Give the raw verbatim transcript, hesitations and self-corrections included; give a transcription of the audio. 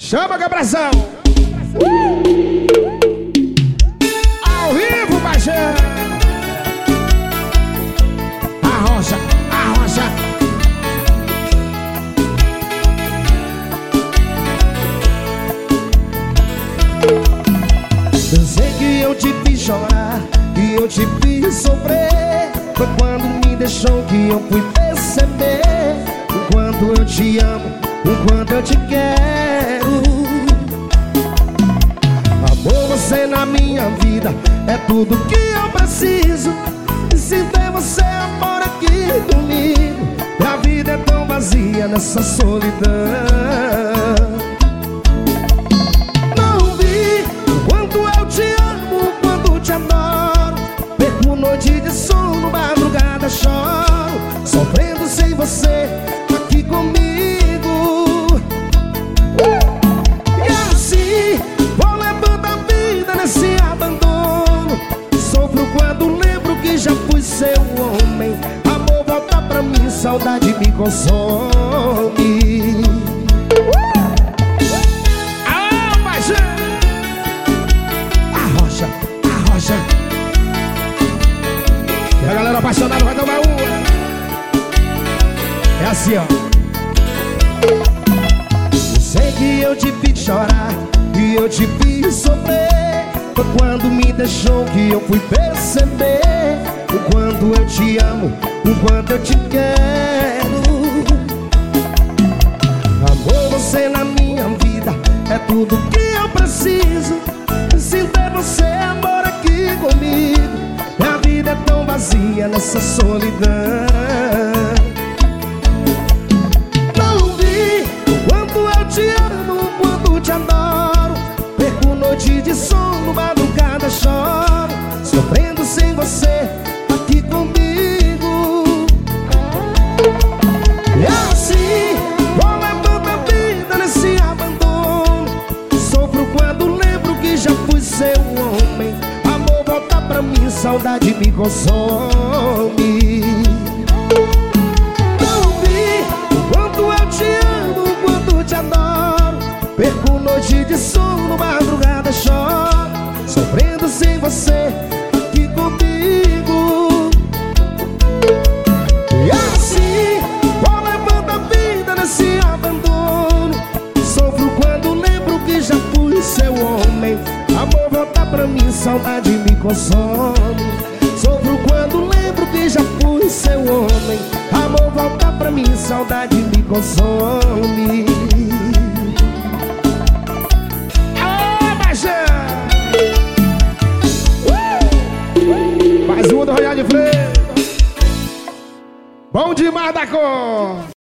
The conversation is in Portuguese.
Chama, Gabrielzão! Ao vivo, Bagé! Arrocha, arrocha! Eu sei que eu te fiz chorar, que eu te fiz sofrer. Foi quando me deixou que eu fui perceber o quanto eu te amo, o quanto eu te quero. Amor, você na minha vida é tudo que eu preciso. E se ter você, amor, aqui comigo, a vida é tão vazia nessa solidão. Não vi o quanto eu te amo, o quanto te adoro. Perco noite de sono, madrugada choro, sofrendo sem você aqui comigo. E assim vou levando a vida nesse abandono. Sofro quando lembro que já fui seu homem. Amor, volta pra mim, saudade me consome. Alô, Bagé! Arrocha, arrocha. E a galera apaixonada vai tomar uma. É assim, ó. Eu sei que eu te fiz chorar, que eu te fiz sofrer. Foi quando me deixou que eu fui perceber o quanto eu te amo, o quanto eu te quero. Amor, você na minha vida é tudo que eu preciso. Sem ter você, amor, aqui comigo, a vida é tão vazia nessa solidão. Não vi o quanto eu te amo, o quanto te adoro. Perco noite de sono, madrugada choro, sofrendo sem você aqui comigo. E assim vou levando a vida nesse abandono. Sofro quando lembro que já fui seu homem. Amor, volta pra mim, saudade me consome. Não vi o quanto eu te amo, o quanto te adoro. Perco noite de sono, madrugada choro, sofrendo sem você aqui comigo. E assim vou levando a vida nesse abandono. Sofro quando lembro que já fui seu homem. Amor, volta pra mim, saudade me consome. Sofro quando lembro que já fui seu homem. Amor, volta pra mim, saudade me consome. Alô, Bagé! Uh! Mais uma do Royal de Freire. Bom demais da cor!